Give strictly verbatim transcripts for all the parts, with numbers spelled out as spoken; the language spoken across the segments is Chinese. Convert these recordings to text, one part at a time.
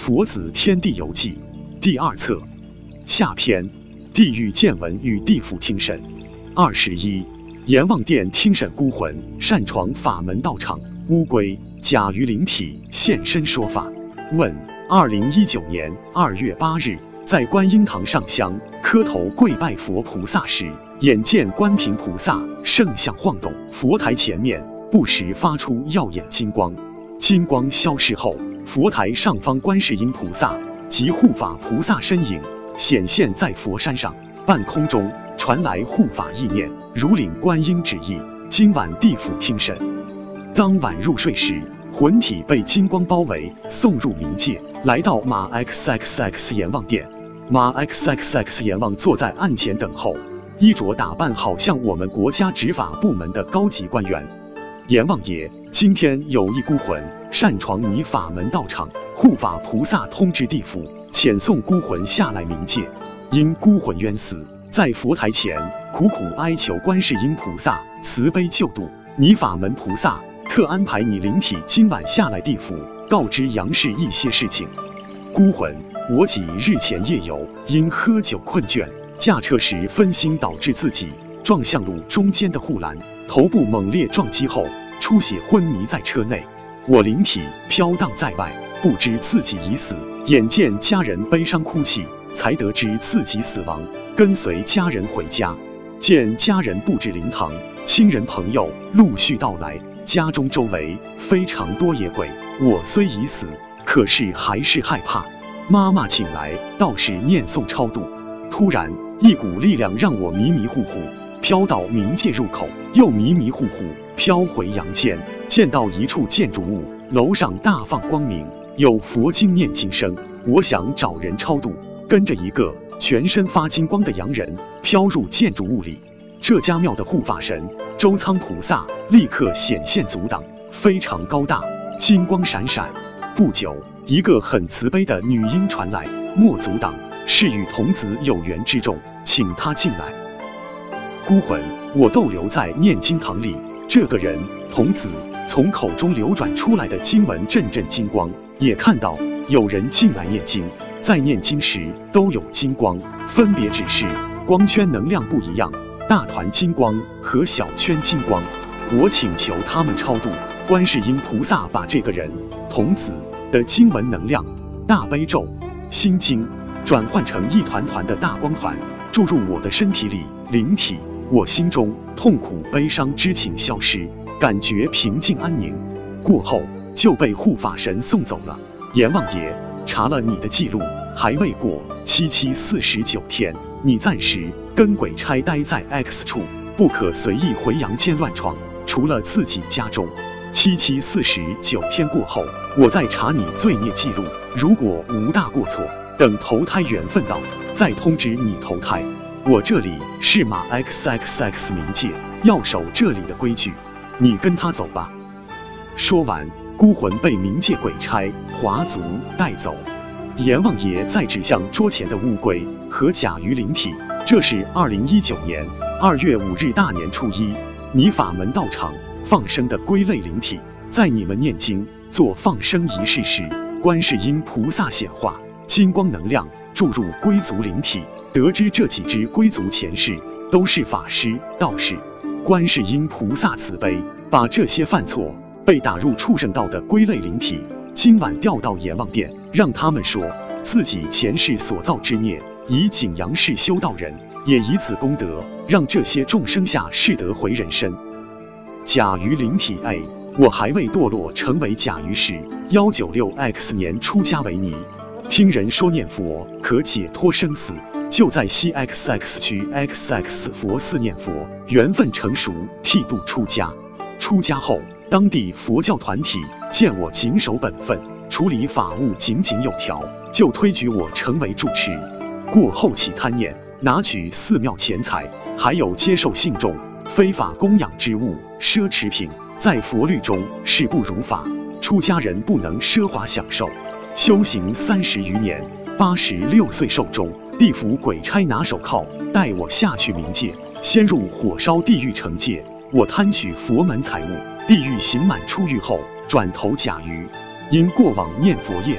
佛子天地游记》第二册下篇，地狱见闻与地府听审。二十一，阎王殿听审孤魂擅闯法门道场，乌龟甲鱼灵体现身说法。问：二零一九年二月八日，在观音堂上香磕头跪拜佛菩萨时，眼见观平菩萨圣像晃动，佛台前面不时发出耀眼金光。金光消失后，佛台上方观世音菩萨及护法菩萨身影显现在佛山上，半空中传来护法意念，如领观音旨意，今晚地府听审。当晚入睡时，魂体被金光包围，送入冥界，来到马 X X X 阎王殿。马 X X X 阎王坐在案前等候，衣着打扮好像我们国家执法部门的高级官员。阎王爷，今天有一孤魂擅闯你法门道场，护法菩萨通知地府遣送孤魂下来冥界，因孤魂冤死，在佛台前苦苦哀求观世音菩萨慈悲救度。你法门菩萨特安排你灵体今晚下来地府，告知杨氏一些事情。孤魂，我几日前夜游，因喝酒困倦，驾车时分心导致自己撞向路中间的护栏，头部猛烈撞击后出血昏迷在车内，我灵体飘荡在外，不知自己已死，眼见家人悲伤哭泣，才得知自己死亡，跟随家人回家，见家人布置灵堂，亲人朋友陆续到来，家中周围非常多野鬼，我虽已死，可是还是害怕。妈妈请来道士念诵超度，突然一股力量让我迷迷糊糊飘到冥界入口，又迷迷糊糊飘回阳间，见到一处建筑物，楼上大放光明，有佛经念经声，我想找人超度，跟着一个全身发金光的洋人飘入建筑物里。这家庙的护法神周仓菩萨立刻显现阻挡，非常高大，金光闪闪。不久，一个很慈悲的女音传来，莫阻挡，是与童子有缘之众，请他进来。孤魂，我逗留在念经堂里，这个人童子从口中流转出来的经文阵阵金光，也看到有人进来念经，在念经时都有金光，分别只是光圈能量不一样，大团金光和小圈金光。我请求他们超度，观世音菩萨把这个人童子的经文能量、大悲咒、心经转换成一团团的大光团，注入我的身体里，灵体，我心中痛苦悲伤之情消失，感觉平静安宁。过后就被护法神送走了。阎王爷，查了你的记录，还未过七七四十九天，你暂时跟鬼差待在 X 处，不可随意回阳间乱闯，除了自己家中。七七四十九天过后，我再查你罪孽记录，如果无大过错，等投胎缘分到，再通知你投胎。我这里是马 X X X 冥界，要守这里的规矩，你跟他走吧。说完，孤魂被冥界鬼差划族带走。阎王爷再指向桌前的乌龟和甲鱼灵体，这是二零一九年二月五日大年初一，你法门道场放生的龟类灵体，在你们念经做放生仪式时，观世音菩萨显化，金光能量注入龟族灵体，得知这几只龟族前世都是法师道士，观世音菩萨慈悲，把这些犯错被打入畜生道的龟类灵体今晚调到阎王殿，让他们说自己前世所造之孽，以景阳世修道人，也以此功德让这些众生下世得回人身。甲鱼灵体 A， 我还未堕落成为甲鱼时，一九六 X 年出家为尼，听人说念佛可解脱生死，就在西 X X 区 X X 佛寺念佛，缘分成熟，剃度出家。出家后，当地佛教团体见我谨守本分，处理法务井井有条，就推举我成为住持。过后起贪念，拿取寺庙钱财，还有接受信众非法供养之物、奢侈品，在佛律中是不如法，出家人不能奢华享受。修行三十余年，八十六岁寿终，地府鬼差拿手铐带我下去冥界，先入火烧地狱惩戒。我贪取佛门财物，地狱刑满出狱后，转投甲鱼。因过往念佛业力，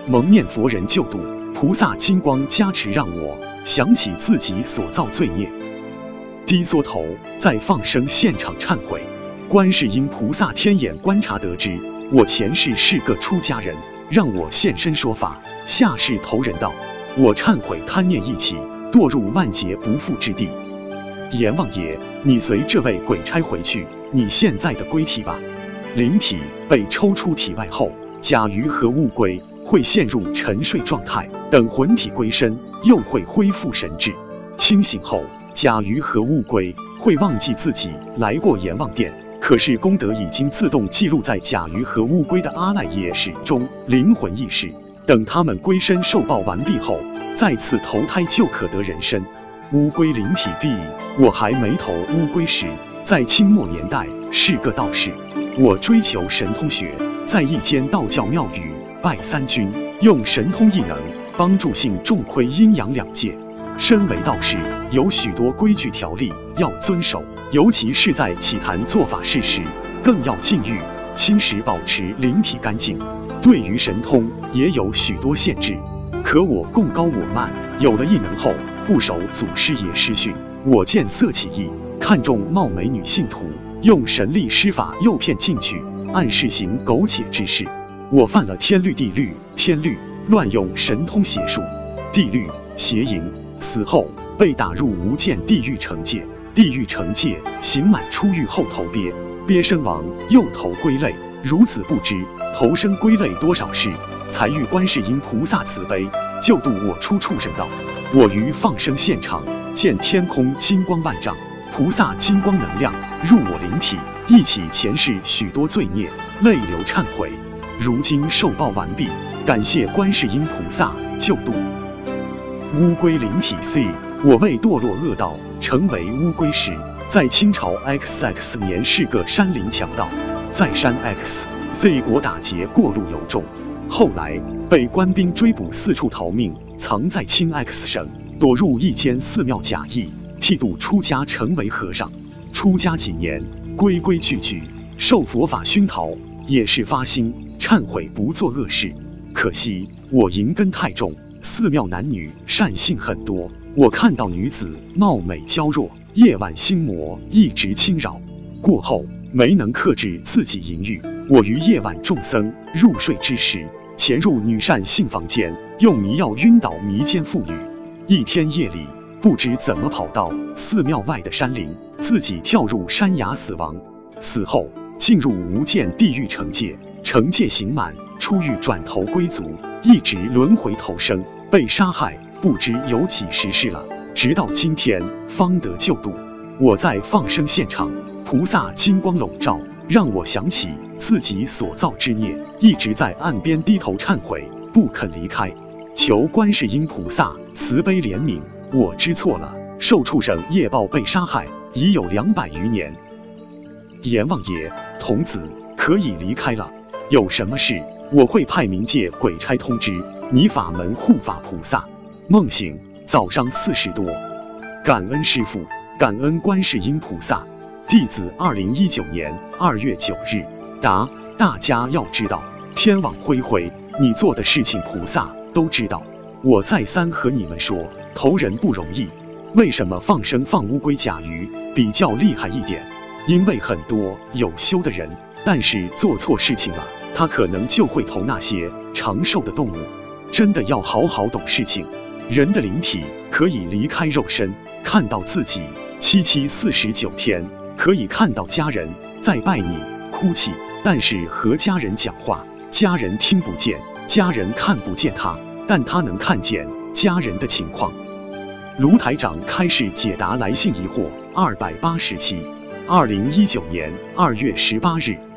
蒙念佛人救度，菩萨金光加持，让我想起自己所造罪孽，低缩头在放生现场忏悔。观世音菩萨天眼观察得知，我前世是个出家人，让我现身说法，下世投人道。我忏悔贪念一起，堕入万劫不复之地。阎王爷，你随这位鬼差回去你现在的龟体吧。灵体被抽出体外后，甲鱼和乌龟会陷入沉睡状态，等魂体归身，又会恢复神智。清醒后，甲鱼和乌龟会忘记自己来过阎王殿，可是功德已经自动记录在甲鱼和乌龟的阿赖耶识中，灵魂意识。等他们归身受报完毕后，再次投胎就可得人身。乌龟灵体毕，我还没投乌龟时，在清末年代是个道士，我追求神通学，在一间道教庙宇拜三军，用神通异能帮助信众窥阴阳两界。身为道士，有许多规矩条例要遵守，尤其是在起坛做法事时，更要禁欲、清时，保持灵体干净。对于神通也有许多限制，可我贡高我慢，有了异能后，不守祖师爷师训，我见色起意，看中貌美女信徒，用神力施法诱骗进去，暗示行苟且之事。我犯了天律地律，天律乱用神通邪术，地律邪淫，死后被打入无间地狱惩戒，地狱惩戒刑满出狱后投鳖，鳖身亡又投龟类，如此不知投生龟类多少世，才遇观世音菩萨慈悲救度我出畜生道。我于放生现场见天空金光万丈，菩萨金光能量入我灵体，忆起前世许多罪孽，泪流忏悔。如今受报完毕，感谢观世音菩萨救度。乌龟灵体 C， 我未堕落恶道，成为乌龟时，在清朝 X X 年是个山林强盗，在山 X Z 国打劫过路游众，后来被官兵追捕，四处逃命，藏在清 X 省，躲入一间寺庙，假意剃度出家，成为和尚。出家几年，规规矩矩，受佛法熏陶，也是发心忏悔不做恶事。可惜我淫根太重，寺庙男女善性很多，我看到女子貌美娇弱，夜晚心魔一直侵扰，过后没能克制自己淫欲。我于夜晚众僧入睡之时，潜入女善性房间，用迷药晕倒迷奸妇女。一天夜里，不知怎么跑到寺庙外的山林，自己跳入山崖死亡。死后进入无间地狱惩戒，惩戒刑满，出狱转投龟族，一直轮回投生，被杀害不知有几十世了，直到今天方得救度。我在放生现场，菩萨金光笼罩，让我想起自己所造之孽，一直在岸边低头忏悔，不肯离开，求观世音菩萨慈悲怜悯。我知错了，受畜生业报被杀害已有两百余年。阎王爷，童子可以离开了，有什么事我会派冥界鬼差通知你法门护法菩萨。梦醒，早上四时多，感恩师父，感恩观世音菩萨。弟子二零一九年二月九日答：大家要知道，天网恢恢，你做的事情菩萨都知道。我再三和你们说，投人不容易。为什么放生放乌龟甲鱼比较厉害一点？因为很多有修的人，但是做错事情了，他可能就会投那些长寿的动物。真的要好好懂事情。人的灵体可以离开肉身，看到自己七七四十九天，可以看到家人在拜你哭泣，但是和家人讲话，家人听不见，家人看不见他，但他能看见家人的情况。卢台长开示解答来信疑惑二百八十七，二零一九年二月十八日。